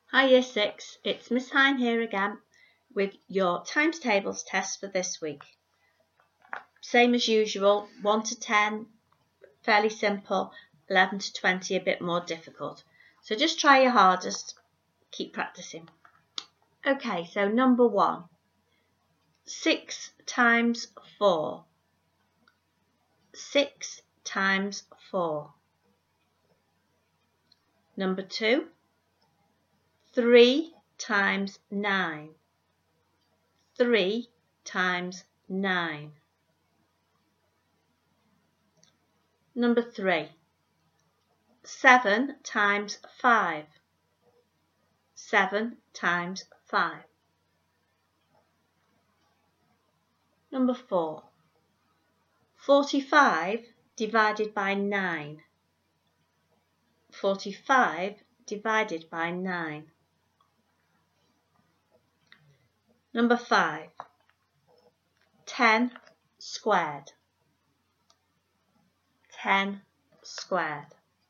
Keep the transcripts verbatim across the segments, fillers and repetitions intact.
Hi Year six, it's Miss Hine here again with your times tables test for this week. Same as usual, one to ten, fairly simple, eleven to twenty, a bit more difficult. So just try your hardest, keep practicing. Okay, so number one, six times four. Six times four. Number two, three times nine. Three times nine. Number three, seven times five. Seven times five. Number four, forty-five divided by nine. Forty-five divided by nine. Number five, ten squared. Ten squared.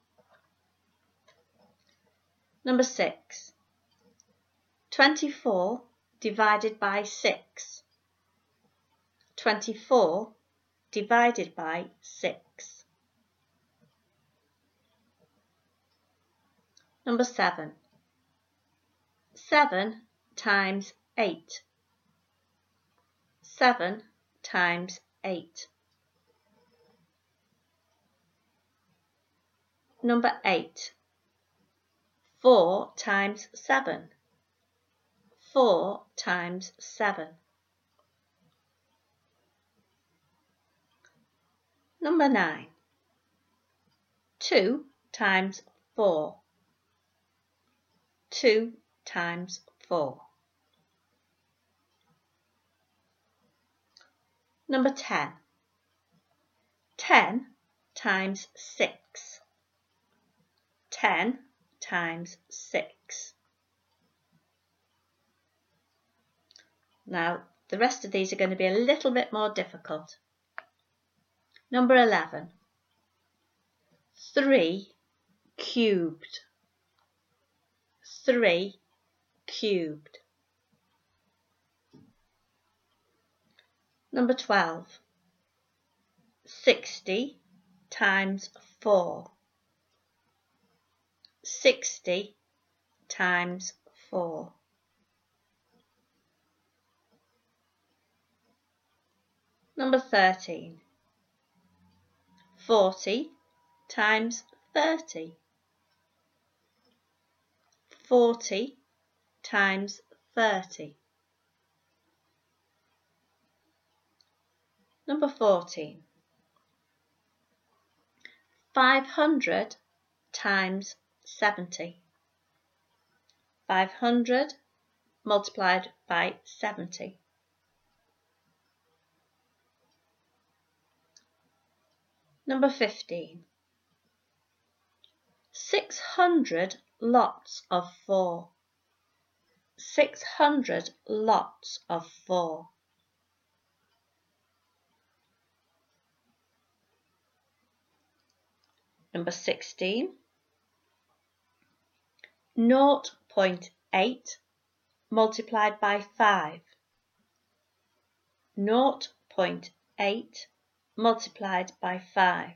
Number six, twenty-four divided by six. Twenty-four divided by six. Number seven, seven times eight. Seven times eight. Number eight, four times seven. Four times seven. Number nine, two times four. Two times four. Number ten, ten times six. Ten times six. Now, the rest of these are going to be a little bit more difficult. Number eleven, three cubed. Three cubed. Number twelve, sixty times four. Sixty times four. Number thirteen, forty times thirty. Forty times thirty. Number fourteen, five hundred times seventy. Five hundred multiplied by seventy. Number fifteen, six hundred lots of four. Six hundred lots of four. Number sixteen, zero point eight multiplied by five. Zero point eight multiplied by five.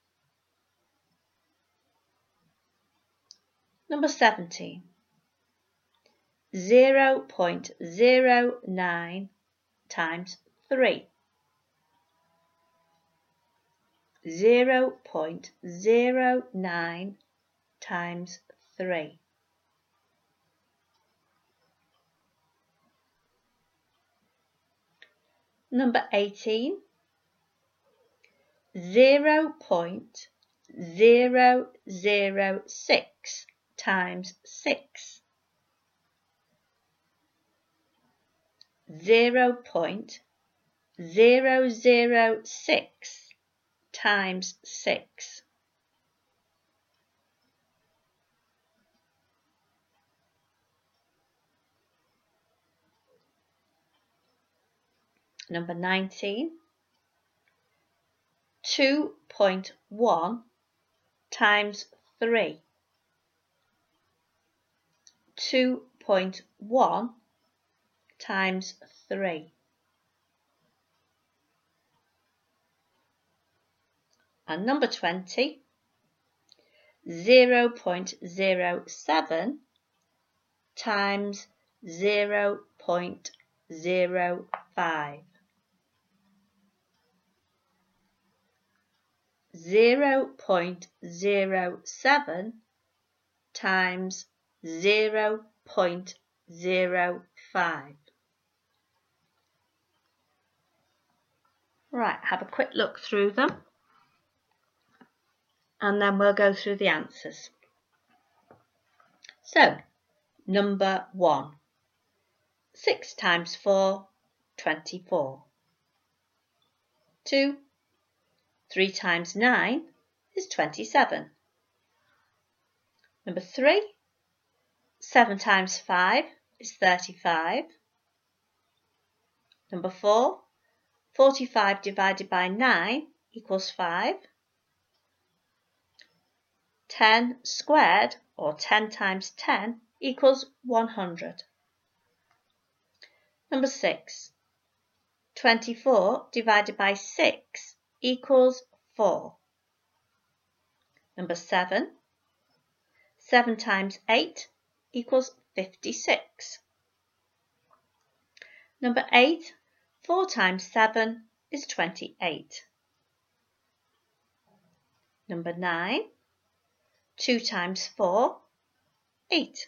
Number seventeen, zero point zero nine times three. Zero point zero nine times three. Number eighteen, zero point zero zero six times six. Zero point zero zero six times six. Number nineteen, two point one times three. two point one times three. And number twenty, zero point zero seven times zero point zero five. zero point zero seven times zero point zero five. Right, have a quick look through them and then we'll go through the answers. So, number one, six times four, twenty-four. two, three times nine is twenty-seven. Number three, seven times five is thirty-five. Number four, forty-five divided by nine equals five. ten squared, or ten times ten, equals one hundred. Number six, twenty-four divided by six equals four. Number seven, seven times eight equals fifty-six. Number eight, four times seven is twenty-eight. Number nine, two times four, eight.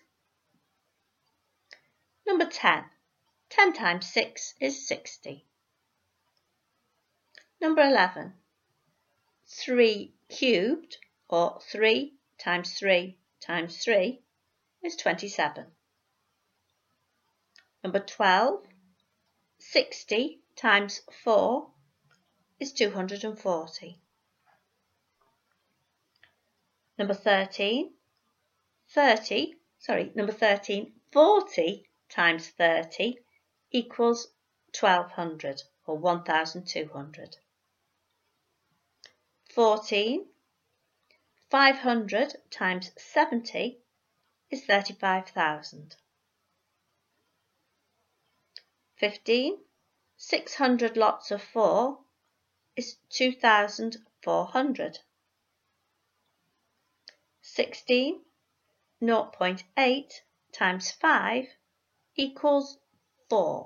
Number ten, ten times six is sixty. Number eleven, three cubed, or three times three times three is twenty-seven. Number twelve, sixty times four is two hundred forty. Number thirteen, thirty, sorry, number thirteen, forty times thirty equals twelve hundred, or one thousand two hundred. fourteen, five hundred times seventy is thirty-five thousand. fifteen, six hundred lots of four is two thousand four hundred. sixteen, zero point eight times five equals four.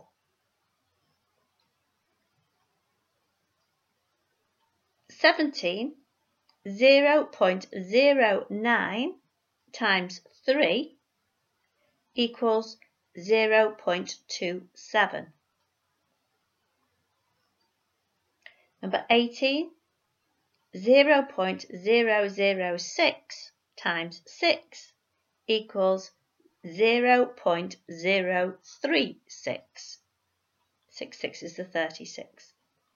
seventeen, zero point zero nine times three equals zero point two seven. Number eighteen, zero point zero zero six times six equals zero point zero three six. six, six is the thirty-six.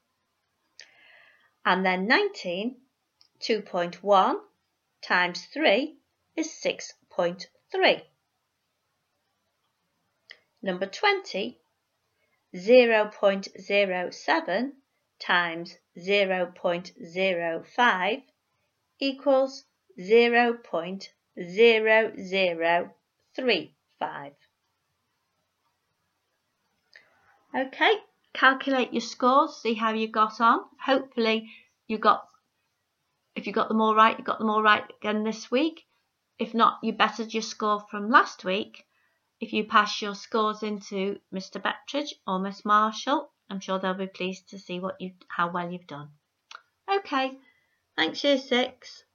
And then nineteen, two point one times three is six point three. Number twenty, zero point zero seven times zero point zero five equals zero point zero zero three five. Okay, calculate your scores, see how you got on. Hopefully you got, if you got them all right, you got them all right again this week. If not, you bettered your score from last week. If you pass your scores into Mister Bettridge or Miss Marshall, I'm sure they'll be pleased to see what you, how well you've done. Okay, thanks year six.